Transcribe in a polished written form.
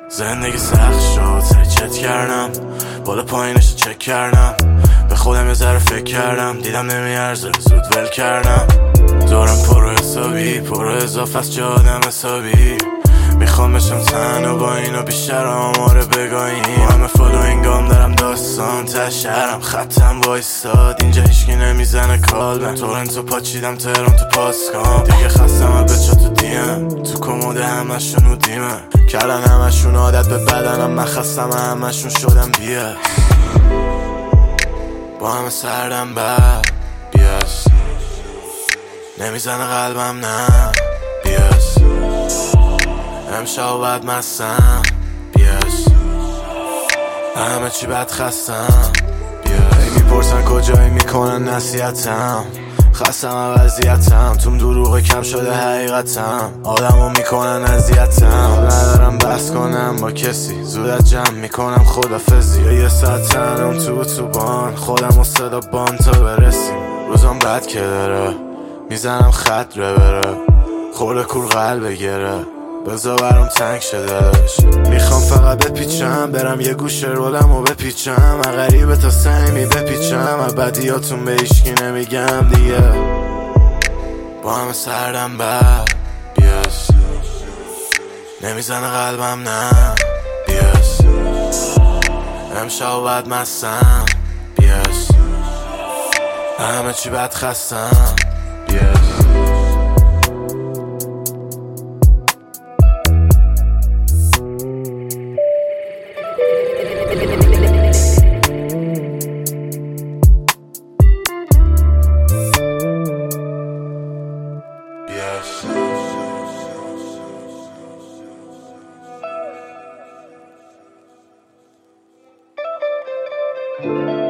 زندگی سخت شد، سری چت کردم، بالا پایینش چک کردم، به خودم یه ذره فکر کردم، دیدم نمیارزه زود ول کردم. دورم پرو حسابی، پرو اضافه از جا آدم حسابی، میخوام بشم تنها با اینا بیشتر آماره بگاهیم. همه فالوینگام دارم داستان ته شهرم، خطم وایستاد اینجا هیچکی نمیزنه کالبن. تورنتو پاچیدم تهرانتو پاسکام، دیگه خستم بچه تو دیم، تو کموده همشون و دیمه کردن همشون عادت به بدنم، من خستم همشون شدم بیاس. با همه سردم بر بیاس، نمیزنه قلبم نه بیاس، امشب بد مستم بیاس، همه چی بد خستم بیاس. میپرسن کجایی میکنن نصیحتم، خستم وضعیتم، توم دروغ کم شده حقیقتم، آدمو میکنن اذیتم، ندارم بس کنم با کسی، زود از جمع میکنم خدافزی. یه ساعت تنم تو اتوبان، خودم و صدا بان تا برسیم. روزم بد که داره، میزنم خط رو بره، خورده کور قلب گره، بزا برام تنگ شدهش. میخوام فقط بپیچم، برم یه گوشه رولم و بپیچم، غریبه تا سهمی بپیچم، بدیاتون به ایشکی نمیگم دیگه. با همه سردم بر بیاس، نمیزنه قلبم نه بیاس، امشب بد مستم بیاس، همه چی بد خستم بیاس. Yes.